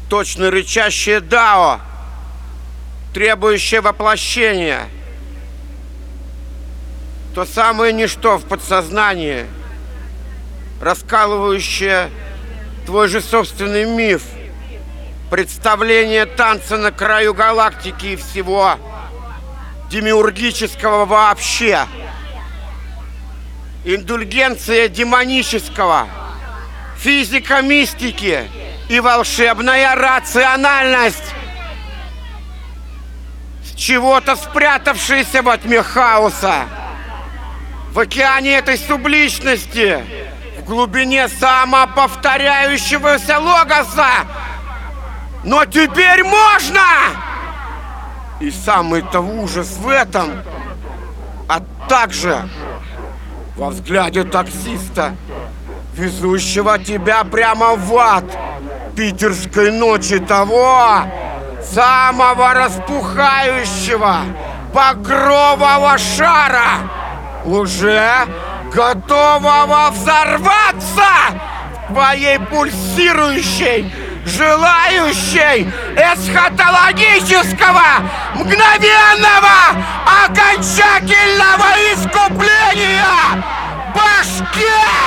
точно рычащее дао, требующее воплощения. То самое ничто в подсознании, раскалывающее твой же собственный миф, представление танца на краю галактики и всего демиургического вообще, индульгенция демонического, физика мистики и волшебная рациональность, с чего-то спрятавшаяся во тьме хаоса, в океане этой субличности, в глубине самоповторяющегося логоса. Но теперь можно! И самый-то ужас в этом, а также во взгляде таксиста, везущего тебя прямо в ад питерской ночи, того самого распухающего багрового шара, уже готового взорваться в твоей пульсирующей, желающей эсхатологического, мгновенного, окончательного искупления башке!